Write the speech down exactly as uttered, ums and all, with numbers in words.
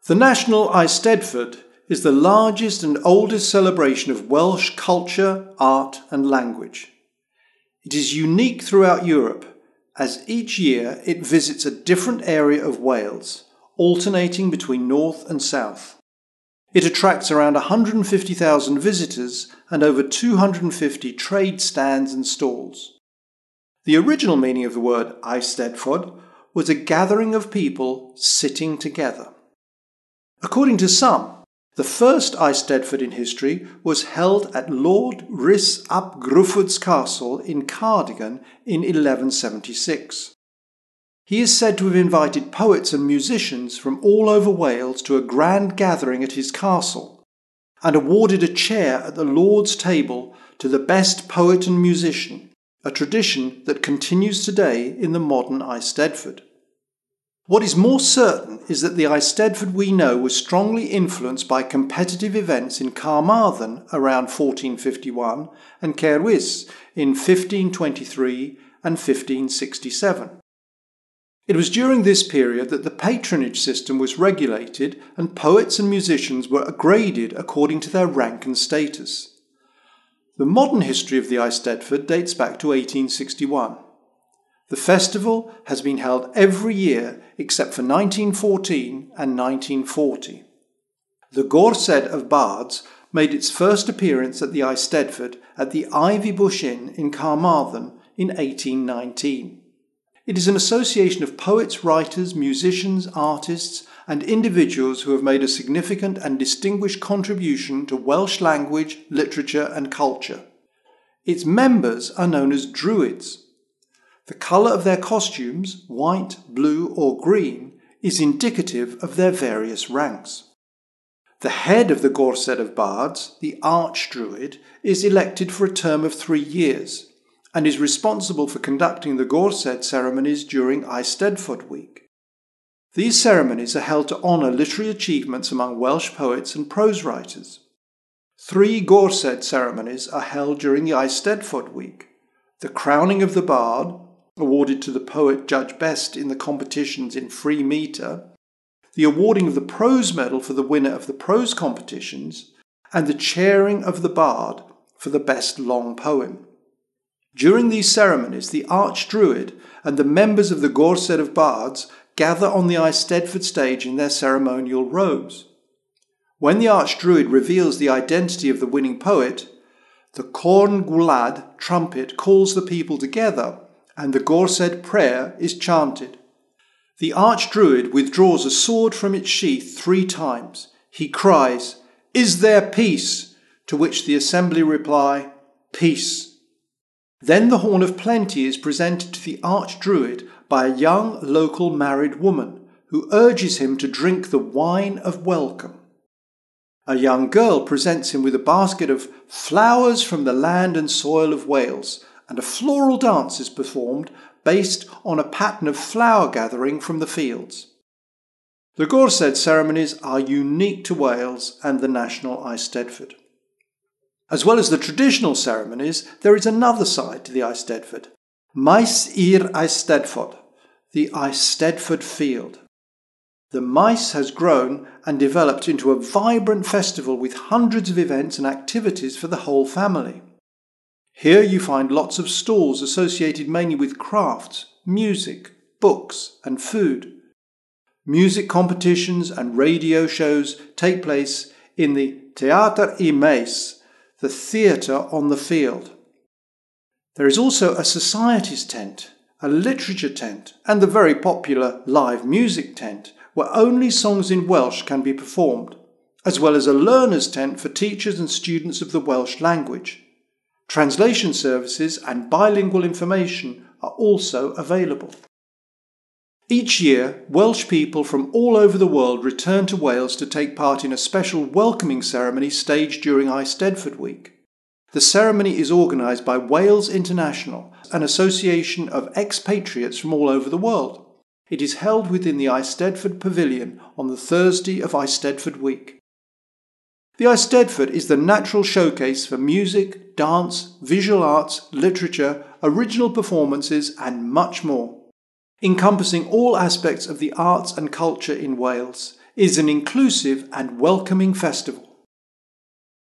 The National Eisteddfod is the largest and oldest celebration of Welsh culture, art and language. It is unique throughout Europe, as each year it visits a different area of Wales, alternating between north and south. It attracts around one hundred fifty thousand visitors and over two hundred fifty trade stands and stalls. The original meaning of the word Eisteddfod was a gathering of people sitting together. According to some, the first Eisteddfod in history was held at Lord Rhys ap Gruffudd's castle in Cardigan in eleven seventy-six. He is said to have invited poets and musicians from all over Wales to a grand gathering at his castle, and awarded a chair at the Lord's table to the best poet and musician, a tradition that continues today in the modern Eisteddfod. What is more certain is that the Eisteddfod we know was strongly influenced by competitive events in Carmarthen around fourteen fifty-one and Caerwys in fifteen twenty-three and fifteen sixty-seven. It was during this period that the patronage system was regulated and poets and musicians were graded according to their rank and status. The modern history of the Eisteddfod dates back to eighteen sixty-one. The festival has been held every year except for nineteen fourteen and nineteen forty. The Gorsedd of Bards made its first appearance at the Eisteddfod at the Ivy Bush Inn in Carmarthen in eighteen nineteen. It is an association of poets, writers, musicians, artists, and individuals who have made a significant and distinguished contribution to Welsh language, literature, and culture. Its members are known as Druids. The colour of their costumes, white, blue, or green, is indicative of their various ranks. The head of the Gorsedd of Bards, the Archdruid, is elected for a term of three years and is responsible for conducting the Gorsedd ceremonies during Eisteddfod week. These ceremonies are held to honour literary achievements among Welsh poets and prose writers. Three Gorsedd ceremonies are held during the Eisteddfod week: the crowning of the Bard, awarded to the poet judged best in the competitions in free metre, the awarding of the Prose Medal for the winner of the prose competitions, and the chairing of the Bard for the best long poem. During these ceremonies, the Archdruid and the members of the Gorsedd of Bards gather on the Eisteddfod stage in their ceremonial robes. When the Archdruid reveals the identity of the winning poet, the Corn Gwlad trumpet calls the people together and the Gorsedd prayer is chanted. The Archdruid withdraws a sword from its sheath three times. He cries, "Is there peace?" to which the assembly reply, "Peace." Then the Horn of Plenty is presented to the Archdruid by a young local married woman who urges him to drink the wine of welcome. A young girl presents him with a basket of flowers from the land and soil of Wales, and a floral dance is performed based on a pattern of flower gathering from the fields. The Gorsedd ceremonies are unique to Wales and the National Eisteddfod. As well as the traditional ceremonies, there is another side to the Eisteddfod: Maes i'r Eisteddfod, the Eisteddfod Field. The Maes has grown and developed into a vibrant festival with hundreds of events and activities for the whole family. Here you find lots of stalls associated mainly with crafts, music, books and food. Music competitions and radio shows take place in the Teatr y Maes, the theatre on the field. There is also a societies tent, a literature tent, and the very popular live music tent, where only songs in Welsh can be performed, as well as a learners' tent for teachers and students of the Welsh language. Translation services and bilingual information are also available. Each year, Welsh people from all over the world return to Wales to take part in a special welcoming ceremony staged during Eisteddfod week. The ceremony is organised by Wales International, an association of expatriates from all over the world. It is held within the Eisteddfod Pavilion on the Thursday of Eisteddfod week. The Eisteddfod is the natural showcase for music, dance, visual arts, literature, original performances and much more. Encompassing all aspects of the arts and culture in Wales, is an inclusive and welcoming festival.